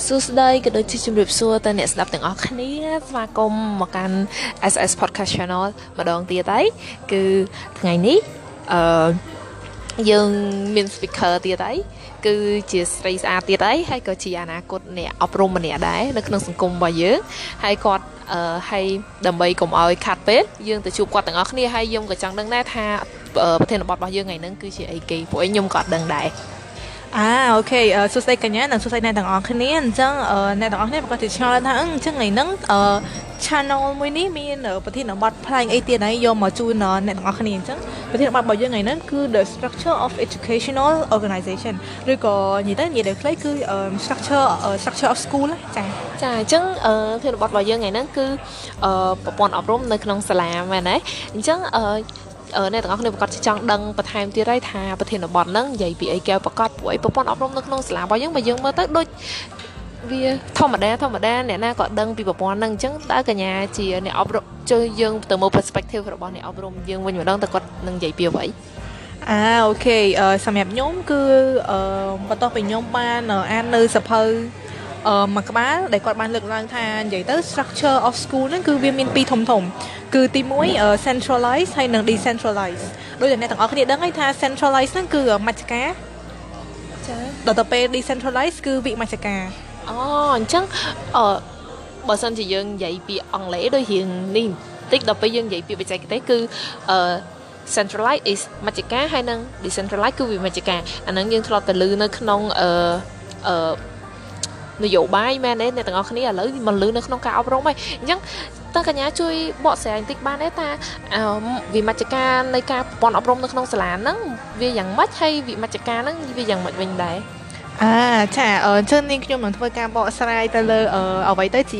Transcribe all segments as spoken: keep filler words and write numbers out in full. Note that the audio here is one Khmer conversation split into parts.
សួស្តីក៏ដូចជាជំរាបសួរទៅអ្នកស្ដាប់ទាំងអស់គ្នាស្វាគមន៍មកកាន់ ess Podcast Channel ម្ដងទៀតហើយគឺថ្ងៃនេះអឺយើងមាន speaker ទៀតហើយគឺជាស្រីស្អាតទៀតហើយហើយក៏ជាអនាគតអ្នកអប់រំម្នាក់ដែរនៅក្នុងសង្គមរបស់យើងហើយគាត់អឺហើយដើម្បីកុំឲ្យខាត់ពេលយើងទៅជួបគាត់ទាំងអស់គ្នាហើយខ្ញុំក៏ចង់ដឹងដែរថាប្រធានបទរបស់យើងថ្ងៃហ្នឹងគឺជាអីគេព្រោះខ្ញុំក៏អត់ដឹងដែរអាអូខេសួស្តីកញ្ញានិងសួស្តីអ្នកទាំងអស់គ្នាអញ្ចឹងអ្នកទាំងអស់គ្នាប្រកាសជាឆ្ងល់ថាអញ្ចឹងថ្ងៃហ្នឹងអឺ channel មួយនេះមានប្រធានបទផ្នែកអីទៀតហើយយកមកជូនអ្នកទាំងអស់គ្នាអញ្ចឹងប្រធានបទរបស់យើងថ្ងៃហ្នឹងគឺ the structure of educational organization ឬក៏និយាយទៅនិយាយទៅខ្លីគឺ structure structure of school ចាចាអញ្ចឹងប្រធានបទរបស់យើងថ្ងៃហ្នឹងគឺប្រព័ន្ធអប់រំនៅក្នុងសាលាមែនទេអញ្ចឹងអឺអឺអ្នកទាំងអស់គ្នាប្រកាសចង់ដឹងបន្ថែមទៀតហើយថាប្រធានបទហ្នឹងនិយាយពីអីកែប្រកាសពួកអីប្រព័ន្ធអប់រំនៅក្នុងសាលារបស់យើងបើយើងមើលទៅដូចវាធម្មតាធម្មតាអ្នកណាក៏ដឹងពីប្រព័ន្ធហ្នឹងអញ្ចឹងតើកញ្ញាជាអ្នកអប់រំជួយយើងទៅមើល perspective របស់អ្នកអប់រំយើងវិញម្ដងតើគាត់នឹងនិយាយពីអ្វីអាអូខេសម្រាប់ខ្ញុំគឺបន្ទាប់ពីខ្ញុំបានអាននៅសភៅអឺមួយក្បាលដែលគាត់បានលើកឡើងថានិយាយទៅ structure of school ហ្នឹងគឺវាមានពីរធំធំគឺទីមួយ centralize ហើយនិង decentralize ដូចតែអ្នកទាំងអស់គ្នាដឹងហើយថា centralize ហ្នឹងគឺមជ្ឈការចាដល់ទៅពេល decentralize គឺវិមជ្ឈការអូអញ្ចឹងអឺបើសិនជាយើងនិយាយពីអង់គ្លេសដូចរៀងនេះបន្តិចដល់ពេលយើងនិយាយពីបច្ចេកទេសគឺអឺ centralize is មជ្ឈការហើយនិង decentralize គឺវិមជ្ឈការអាហ្នឹងយើងធ្លាប់តែឮនៅក្នុងអឺអឺនយោបាយមែនទេអ្នកទាំងអស់គ្នាឥឡូវមកលឺនៅក្នុងការអប់រំហើយអញ្ចឹងតើកញ្ញាជួយបកស្រាយបន្តិចបានទេថាវិមជ្ឈការនៃការប្រព័ន្ធអប់រំនៅក្នុងសាលាហ្នឹងវាយ៉ាងម៉េចហើយវិមជ្ឈការហ្នឹងវាយ៉ាងម៉េចវិញដែរអាចាអញ្ចឹងនេះខ្ញុំនឹងធ្វើការបកស្រាយទៅលើអ្វីទៅជា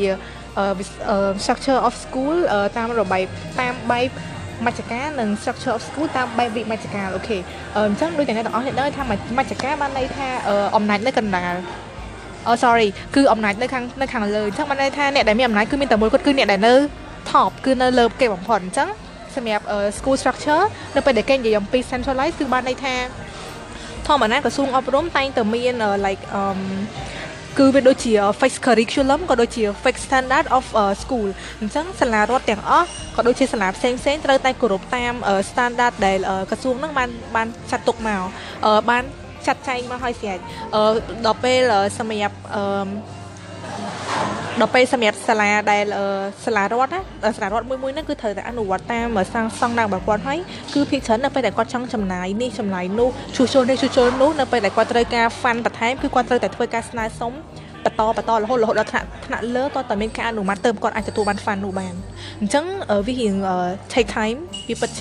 structure of school តាមរបៀបតាមបែបមជ្ឈការនិង structure of school តាមបែបវិមជ្ឈការអូខេអញ្ចឹងដូចតែអ្នកទាំងអស់គ្នាដឹងថាមជ្ឈការបានន័យថាអំណាចនៅកណ្ដាលអូ sorry គឺអំណាចនៅខាងនៅខាងលើអញ្ចឹងបានន័យថាអ្នកដែលមានអំណាចគឺមានតែមួយគាត់គឺអ្នកដែលនៅ top គឺនៅលើគេបំផុតអញ្ចឹងសម្រាប់ school structure នៅពេលដែលគេនិយាយអំពី centralize គឺបានន័យថាធម្មតាក្រសួងអប់រំតែងតែមាន like um គឺវាដូចជា fixed curriculum ក៏ដូចជា fixed standard of school អញ្ចឹងសាលារដ្ឋទាំងអស់ក៏ដូចជាសាលាផ្សេងផ្សេងត្រូវតែគោរពតាម standard ដែលក្រសួងហ្នឹងបានបានចាត់ទុកមកបានចាត់ចែងមកឲ្យស្រាប់អឺដល់ពេលសម្រាប់អឺដល់ពេលសម្រាប់សាលាដែលសាលារដ្ឋណាសាលារដ្ឋមួយមួយហ្នឹងគឺត្រូវតែអនុវត្តតាមសាងសង់តាមប្រព័ន្ធហើយគឺភាគច្រើននៅពេលដែលគាត់ចង់ចំណាយនេះចំណាយនោះជួសជុលនេះជួសជុលនោះនៅពេលដែលគាត់ត្រូវការហ្វាន់បន្ថែមគឺគាត់ត្រូវតែធ្វើការស្នើសុំបន្តបន្តរហូតរហូតដល់ថ្នាក់ថ្នាក់លើតើតើមានការអនុម័តទៅគាត់អាចទទួលបានហ្វាន់នោះបានអញ្ចឹងវារៀង take time វាពិតជា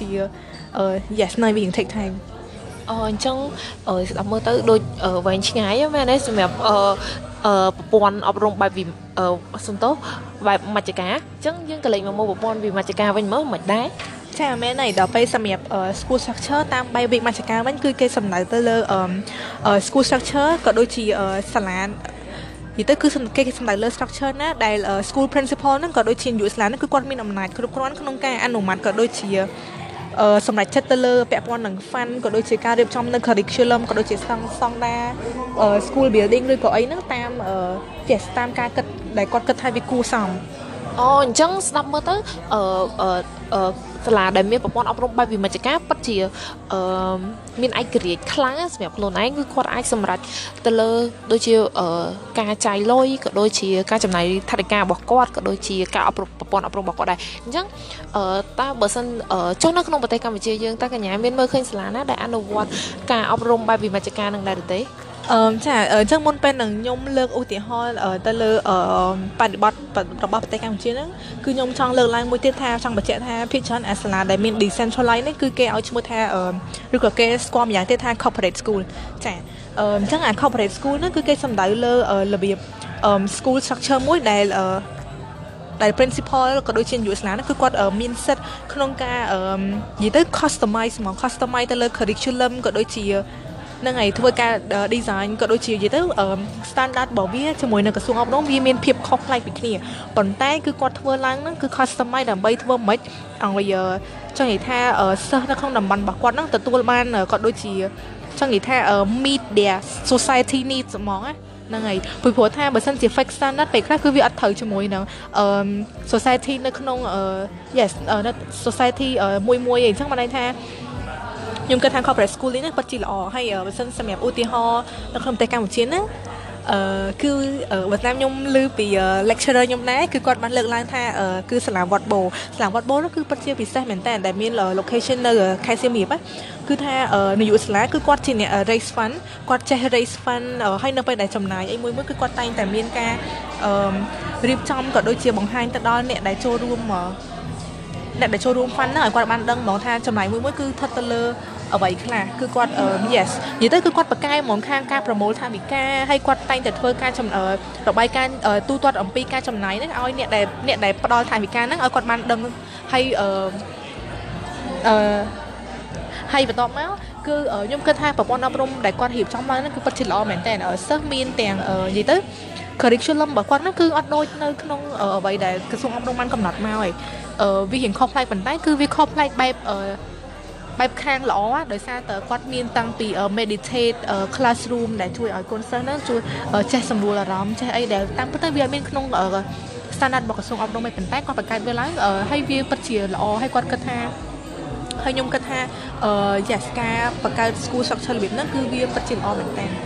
yes នៅវារៀង take time អអញ្ចឹងស្ដាប់មើលទៅដូចវែងឆ្ងាយមែនទេសម្រាប់អឺប្រព័ន្ធអប់រំបែបវិសំទោសបែបមជ្ឈការអញ្ចឹងយើងក៏លេចមកមើលប្រព័ន្ធវិមជ្ឈការវិញមើលមិនដែរចាមែនហើយដល់ពេលសម្រាប់ school structure តាមបែបវិមជ្ឈការវិញគឺគេសំដៅទៅលើ school structure ក៏ដូចជាសាលានិយាយទៅគឺគេសំដៅលើ structure ណាដែល school principal ហ្នឹងក៏ដូចជានាយកសាលាហ្នឹងគឺគាត់មានអំណាចគ្រប់គ្រាន់ក្នុងការអនុម័តក៏ដូចជាអឺសម្រាប់ចិត្តទៅលើពាក់ព័ន្ធនឹង fund ក៏ដូចជាការរៀបចំនៅ curriculum ក៏ដូចជាស្តង់ស្តង់ដា school building ឬក៏អីហ្នឹងតាមចេះតាមការគិតដែលគាត់គិតថាវាគួរសមអូអញ្ចឹងស្ដាប់មើលទៅអឺអឺសាលាដែលមានប្រព័ន្ធអប់រំបែបវិមជ្ឈការពិតជាអឺមានឯករាជ្យខ្លាំងសម្រាប់ខ្លួនឯងគឺគាត់អាចសម្រេចទៅលើដូចជាការចាយលុយក៏ដូចជាការចំណាយថវិការបស់គាត់ក៏ដូចជាការអប់រំប្រព័ន្ធអប់រំរបស់គាត់ដែរអញ្ចឹងអឺតើបើសិនចុះនៅក្នុងប្រទេសកម្ពុជាយើងតើកញ្ញាមានមើលឃើញសាលាណាដែលអនុវត្តការអប់រំបែបវិមជ្ឈការនឹងដែរទេអឺចាអញ្ចឹងមុនពេលនឹងខ្ញុំលើកឧទាហរណ៍ទៅលើបរិបទរបស់ប្រទេសកម្ពុជាហ្នឹងគឺខ្ញុំចង់លើកឡើងមួយទៀតថាចង់បញ្ជាក់ថាភាគច្រើនអាសាលាដែលមាន decentralize នេះគឺគេឲ្យឈ្មោះថាឬក៏គេស្គាល់ម្យ៉ាងទៀតថា corporate school ចាអញ្ចឹងអា corporate school ហ្នឹងគឺគេសំដៅលើរបៀប school structure មួយដែលដែល principal ក៏ដូចជានាយកសាលាហ្នឹងគឺគាត់មានសិទ្ធិក្នុងការនិយាយទៅ customize ហ្មង customize ទៅលើ curriculum ក៏ដូចជានឹងឯងធ្វើការ design ក៏ដូចជានិយាយទៅ standard របស់វាជាមួយនឹងក្រសួងអប់រំវាមានភាពខុសប្លែកពីគ្នាប៉ុន្តែគឺគាត់ធ្វើឡើងហ្នឹងគឺ customize ដើម្បីធ្វើម៉េចឲ្យចង់និយាយថាសិស្សនៅក្នុងតំបន់របស់គាត់ហ្នឹងទទួលបានក៏ដូចជាចង់និយាយថា meet their society needs ហ្មងណាហ្នឹងហើយពីព្រោះថាបើសិនជា fake standard ពេលខ្លះគឺវាអត់ត្រូវជាមួយនឹងអឺ society នៅក្នុងអឺ yes នៅ society មួយមួយអីអញ្ចឹងបានន័យថាខ្ញុំគិតថា corporate school នេះពិតជាល្អហើយបើសិនសម្រាប់ឧទាហរណ៍នៅក្នុងប្រទេសកម្ពុជាណាអឺគឺបើតាមខ្ញុំឮពី lecturer ខ្ញុំដែរគឺគាត់បានលើកឡើងថាគឺសាលាវត្តបូសាលាវត្តបូនោះគឺពិតជាពិសេសមែនតើដែលមាន location នៅខេត្តសៀមរាបគឺថានាយកសាលាគឺគាត់ជាអ្នក raise fund គាត់ចេះ raise fund ហើយនៅពេលដែលចំណាយអីមួយមួយគឺគាត់តែងតែមានការអឺរៀបចំក៏ដូចជាបង្ហាញទៅដល់អ្នកដែលចូលរួមអ្នកដែលចូលរួម fund ហ្នឹងឲ្យគាត់បានដឹងហ្មងថាចំណាយមួយមួយគឺស្ថិតទៅលើអ្វីខ្លះគឺគាត់ yes និយាយទៅគឺគាត់បកកែហ្មងខាងការប្រមូលថវិកាហើយគាត់តែងតែធ្វើការចំរបាយការណ៍ទូទាត់អំពីការចំណាយហ្នឹងឲ្យអ្នកដែលអ្នកដែលផ្ដល់ថវិកាហ្នឹងឲ្យគាត់បានដឹងហើយអឺអឺហើយបន្ទាប់មកគឺខ្ញុំគិតថាប្រព័ន្ធអប់រំដែលគាត់រៀបចំឡើងហ្នឹងគឺពិតជាល្អមែនតើសិស្សមានទាំងនិយាយទៅ curriculum របស់គាត់ហ្នឹងគឺអត់ដូចនៅក្នុងអ្វីដែលក្រសួងអប់រំបានកំណត់មកហើយវារៀងខុសប្លែកប៉ុន្តែគឺវាខុសប្លែកបែបបែបខាងល្អដោយសារតែគាត់មានតាំងពី meditate classroom ដែលជួយឲ្យកូនសិស្សហ្នឹងជួយចេះសម្រួលអារម្មណ៍ចេះអីដែលតាមពិតទៅវាអត់មានក្នុង standard របស់ក្រសួងអប់រំទេប៉ុន្តែគាត់បង្កើតវាឡើងហើយវាពិតជាល្អហើយគាត់គិតថាហើយខ្ញុំគិតថាអឺ yes ការបង្កើត school structure របៀបហ្នឹងគឺវាពិតជាល្អមែនតើ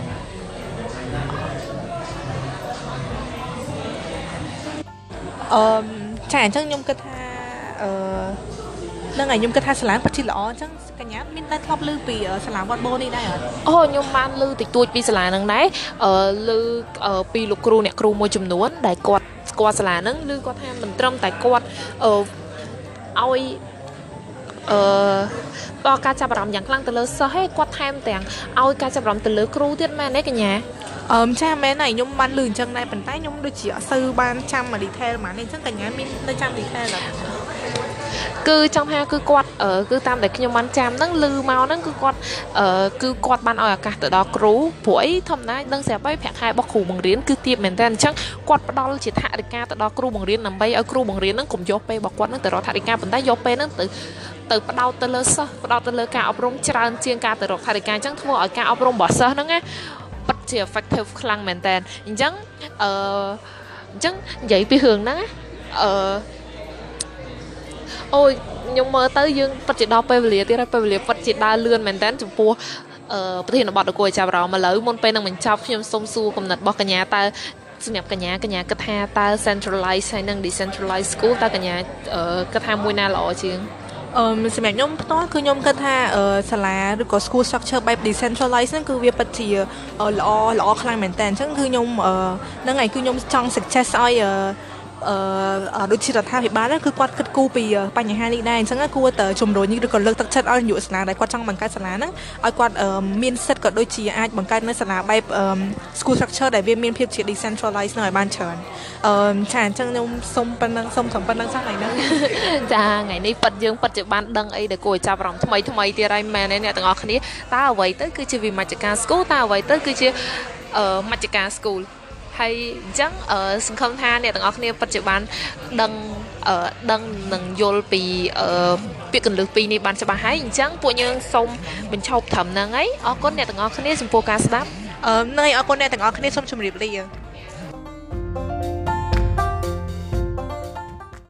អឺចាអញ្ចឹងខ្ញុំគិតថាអឺហ្នឹងហើយខ្ញុំគិតថាសាលាពិតជាល្អអញ្ចឹងកញ្ញាមានតែធ្លាប់ឮពីសាលាវត្តបូនេះដែរអត់អូខ្ញុំបានឮតិចតួចពីសាលាហ្នឹងដែរអឺឮពីលោកគ្រូអ្នកគ្រូមួយចំនួនដែលគាត់ស្គាល់សាលាហ្នឹងឬគាត់ថាមិនត្រឹមតែគាត់អឺឲ្យអឺដល់ការចាប់អារម្មណ៍យ៉ាងខ្លាំងទៅលើសិស្សឯងគាត់ថែមទាំងឲ្យការចាប់អារម្មណ៍ទៅលើគ្រូទៀតមែនទេកញ្ញាអឺចាមែនហើយខ្ញុំបានឮអញ្ចឹងដែរប៉ុន្តែខ្ញុំដូចជាអត់សូវបានចាំ detail ហ្មងនេះអញ្ចឹងកញ្ញាមាននៅចាំ detail អត់គឺចង់ថាគឺគាត់គឺតាមដែលខ្ញុំបានចាំហ្នឹងឮមកហ្នឹងគឺគាត់គឺគាត់បានឲ្យឱកាសទៅដល់គ្រូព្រោះអីធម្មតាដឹងស្រាប់ហើយប្រាក់ខែរបស់គ្រូបង្រៀនគឺទាបមែនតើអញ្ចឹងគាត់ផ្ដល់ជាថវិកាទៅដល់គ្រូបង្រៀនដើម្បីឲ្យគ្រូបង្រៀនហ្នឹងកុំយកពេលរបស់គាត់ហ្នឹងទៅរកថវិកាប៉ុន្តែយកពេលហ្នឹងទៅទៅផ្ដោតទៅលើសិស្សផ្ដោតទៅលើការអប់រំច្រើនជាងការទៅរកថវិកាអញ្ចឹងធ្វើឲ្យការអប់រំរបស់សិស្សហ្នឹងណាពិតជា effective ខ្លាំងមែនតើអញ្ចឹងអឺអញ្ចឹងនិយាយពីរឿងហ្នឹងអឺអូយខ្ញុំមើលទៅយើងពិតជាដល់ពេលវេលាទៀតហើយពេលវេលាពិតជាដើរលឿនមែនតើចំពោះអឺប្រធានបទអង្គុយចាប់អារម្មណ៍ឥឡូវមុនពេលនឹងបញ្ចប់ខ្ញុំសូមសួរកំណត់របស់កញ្ញាតើសម្រាប់កញ្ញាកញ្ញាគិតថាតើ centralized ហើយនិង decentralized school តើកញ្ញាគិតថាមួយណាល្អជាងអឺសម្រាប់ខ្ញុំផ្ទាល់គឺខ្ញុំគិតថាសាលាឬក៏ school structure បែប decentralized ហ្នឹងគឺវាពិតជាល្អល្អខ្លាំងមែនតើអញ្ចឹងគឺខ្ញុំហ្នឹងហើយគឺខ្ញុំចង់ suggest ឲ្យអឺដូចជារដ្ឋាភិបាលគឺគាត់គិតគូរពីបញ្ហានេះដែរអញ្ចឹងគួរតែជំរុញឬក៏លើកទឹកចិត្តឲ្យនាយកសាលាដែលគាត់ចង់បង្កើតសាលាហ្នឹងឲ្យគាត់មានសិទ្ធិក៏ដូចជាអាចបង្កើតនៅសាលាបែប school structure ដែលវាមានភាពជា decentralized នៅឲ្យបានច្រើនអឺចាអញ្ចឹងខ្ញុំសូមប៉ុណ្ណឹងសូមត្រឹមប៉ុណ្ណឹងសោះថ្ងៃហ្នឹងចាថ្ងៃនេះពិតយើងពិតជាបានដឹងអីដែលគួរឲ្យចាប់អារម្មណ៍ថ្មីថ្មីទៀតហើយមែនទេអ្នកទាំងអស់គ្នាតើអ្វីទៅគឺជាវិមជ្ឈការ school តើអ្វីទៅគឺជាមជ្ឈការ schoolហើយអញ្ចឹងសង្ឃឹមថាអ្នកទាំងអស់គ្នាពិតជាបានដឹងដឹងនិងយល់ពីពាក្យកន្លឹះពីរនេះបានច្បាស់ហើយអញ្ចឹងពួកយើងសូមបញ្ឈប់ត្រឹមហ្នឹងហើយអរគុណអ្នកទាំងអស់គ្នាចំពោះការស្ដាប់អឺហ្នឹងហើយអរគុណអ្នកទាំងអស់គ្នាសូមជម្រាបលា